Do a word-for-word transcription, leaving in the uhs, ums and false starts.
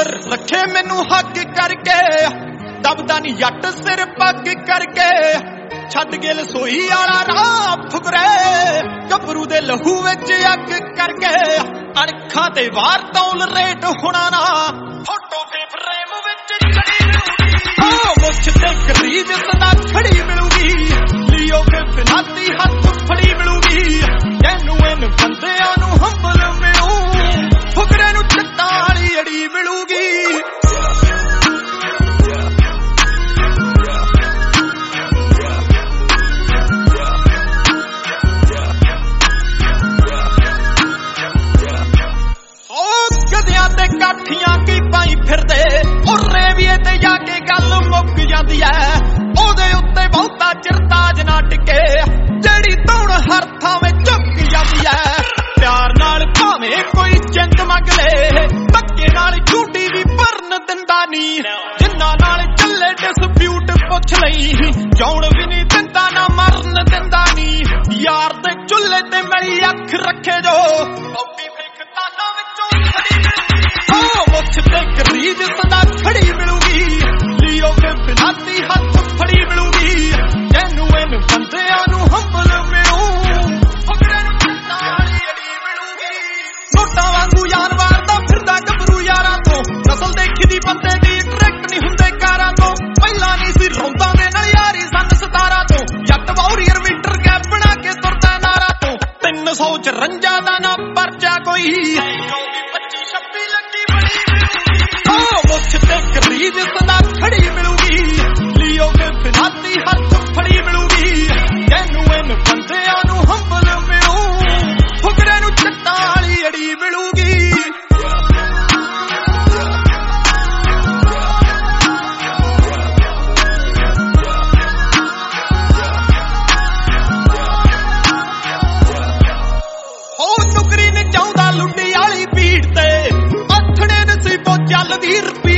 ਅੰਦਰ ਰੱਖੇ ਮੈਨੂੰ ਹੱਕ ਕਰਕੇ, ਦਬਦਾ ਨੀ ਜੱਟ ਸਿਰ ਪੱਗ ਕਰਕੇ। ਛੱਡ ਕੇ ਲਸੋਈ ਵਾਲਾ ਰਾਹ ਫੁਕਰੇ, ਗੱਭਰੂ ਦੇ ਲਹੂ ਵਿੱਚ ਅੱਗ ਕਰਕੇ। ਅਣਖਾਂ ਤੇ ਵਾਰ ਤੌਲ ਰੇਟ ਹੋਣਾ ਨਾ, ਫੋਟੋ ਫੇ ਫਰੇਮ ਵਿੱਚ ਚੜੀ ਮਿਲੂਗੀ। ਓ ਮੁੱਛ ਤੇ ਕਰੀਜ ਸਦਾ ਖੜੀ ਮਿਲੂਗੀ, ਲਿਓ ਫੇ ਫਿਨਾਤੀ ਹੱਥ ਫੜੀ ਮਿਲੂਗੀ। ਜੈਨੂਇਨ ਬੰਦਿਆਂ ਨੂੰ ਹੰਬਲ ਮਿਲੂ, ਫੁਕਰੇ ਨੂੰ ਚੱਟਾਂ ਵਾਲੀ ਅੜੀ ਮਿਲੂਗੀ। ਤੇ ਕਾਠੀਆਂ ਕੀ ਪਾਈ ਫਿਰਦੇ, ਉਹ ਰੇਵੀਏ ਤੇ ਜਾ ਕੇ ਗੱਲ ਮੁੱਕ ਜਾਂਦੀ ਐ। ਉਹਦੇ ਉੱਤੇ ਬਹੁਤਾ ਚਿਰ ਤਾਜ ਨਾ ਟਿਕੇ, ਜਿਹੜੀ ਧੌਣ ਹਰ ਥਾਵੇਂ ਝੁੱਕ ਜਾਂਦੀ ਐ। ਪਿਆਰ ਨਾਲ ਭਾਵੇਂ ਕੋਈ ਜਿੰਦ ਮੰਗ ਲੇ, ਧੱਕੇ ਨਾਲ ਝੂਟੀ ਵੀ ਭਰਨ ਦਿੰਦਾ ਨੀ। ਜਿੰਨਾਂ ਨਾਲ ਚੱਲੇ ਡਿਸਪਿਊਟ ਪੁੱਛ ਲਈ, ਜਾਉਣ ਵੀ ਨੀ ਦਿੰਦਾ ਨਾ ਮਰਨ ਦਿੰਦਾ ਨੀ। ਯਾਰ ਦੇ ਚੁੱਲ੍ਹੇ ਤੇ ਮੇਰੀ ਅੱਖ ਰੱਖੇ ਜੋ, ਬੌਬੀ ਵੇਖ ਤਾਨਾਂ ਵਿੱਚੋਂ ਖੜੀ ਮੁੱਛ ਤੇ ਕਰੀਜ ਸਦਾ ਖੜੀ ਮਿਲੂਗੀ, ਲਿਓ ਫੇ ਫਿਨਾਤੀ ਹੱਥ ਫੜੀ ਮਿਲੂਗੀ। ਜੈਨੂਇਨ ਬੰਦਿਆਂ ਨੂੰ ਹੰਬਲ ਮਿਲੂ, ਫੁਕਰੇ ਨੂੰ ਚੱਟਾਂ ਵਾਲੀ ਅੜੀ ਮਿਲੂਗੀ। ਨੋਟਾਂ ਵਾਂਗੂ ਯਾਰ ਵਾਰਦਾ ਫਿਰਦਾ ਗੱਭਰੂ ਯਾਰਾਂ ਤੋਂ, ਨਸਲ ਦੇਖੀ ਦੀ ਬੰਦੇ ਦੀ ਡਾਇਰੈਕਟ ਨਹੀਂ ਹੁੰਦੇ ਕਾਰਾਂ ਤੋਂ। ਪਹਿਲਾਂ ਨਹੀਂ ਸੀ ਰੌਂਦਾਂ ਦੇ ਨਾਲ ਯਾਰੀ ਸੰਨ ਸਤਾਰਾਂ ਤੋਂ, ਜੱਟ ਵਾਰੀਅਰ ਮੀਟਰ ਗੈਪ ਬਣਾ ਕੇ ਤੁਰਦਾ ਨਾਰਾਂ ਤੋਂ। ਤਿੰਨ ਸੌ ਚੁਰੰਜਾ ਦਾ ਨਾ ਪਰਚਾ ਕੋਈ, ਪੱਚੀ ਛੱਬੀ ਲੱਗੀ ਬੜੀ ਮਿਲੂਗੀ। ਮੁੱਛ ਤੇ ਕਰੀਜ ਸਦਾ ਖੜੀ ਮਿਲੂਗੀ, ਲਿਓ ਫੇ ਫਿਨਾਤੀ ਹੱਥ ਫੜੀ ਮਿਲੂਗੀ। ਜੈਨੂਇਨ ਬੰਦਿਆਂ ਨੂੰ ਹੰਬਲ ਮਿਲੂ, ਫੁਕਰੇ ਨੂੰ ਚੱਟਾਂ ਵਾਲੀ ਅੜੀ ਮਿਲੂਗੀ। ਉਹ ਨੁਕਰੀ ਨੀ ਚਾਹੁੰਦਾ ਲੁੱਡੀ ਵਾਲੀ ਭੀੜ ਤੇ, ਆਥਣੇ ਨਸੀਬੋਂ ਚੱਲਦੀ ਰੁਪਈਏ